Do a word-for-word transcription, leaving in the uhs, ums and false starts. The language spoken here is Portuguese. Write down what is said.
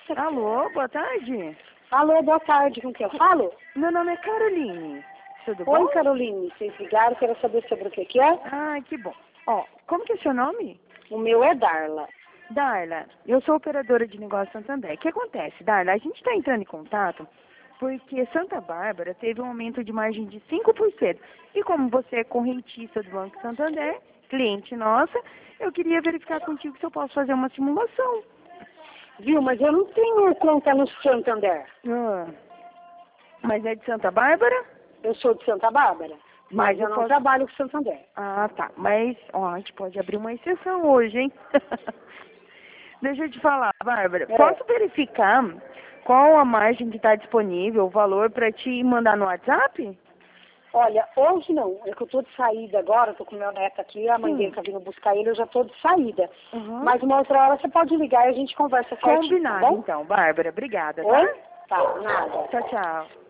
Alô, boa tarde. Alô, boa tarde, com quem eu falo? Meu nome é Caroline. Tudo bom? Oi, Caroline, vocês ligaram, quero saber sobre o que que é. Ah, que bom. Ó, como que é seu nome? O meu é Darla. Darla, eu sou operadora de negócio Santander. O que acontece, Darla? A gente está entrando em contato porque Santa Bárbara teve um aumento de margem de cinco por cento. E como você é correntista do Banco Santander, cliente nossa, eu queria verificar contigo se eu posso fazer uma simulação. Viu, mas eu não tenho conta no Santander. Ah, mas é de Santa Bárbara? Eu sou de Santa Bárbara, mas, Mas eu eu não posso- trabalho com Santander. Ah, tá. Mas, ó, a gente pode abrir uma exceção hoje, hein? Deixa eu te falar, Bárbara. É. Posso verificar qual a margem que está disponível, o valor para te mandar no WhatsApp? Olha, hoje não, é que eu tô de saída agora, tô com meu neto aqui, a mãe Sim. dele tá vindo buscar ele, eu já tô de saída. Uhum. Mas uma outra hora você pode ligar e a gente conversa certinho, Combinado, tá bom? então, Bárbara. Obrigada, tá? Oi? Tá, nada. Tchau, tchau.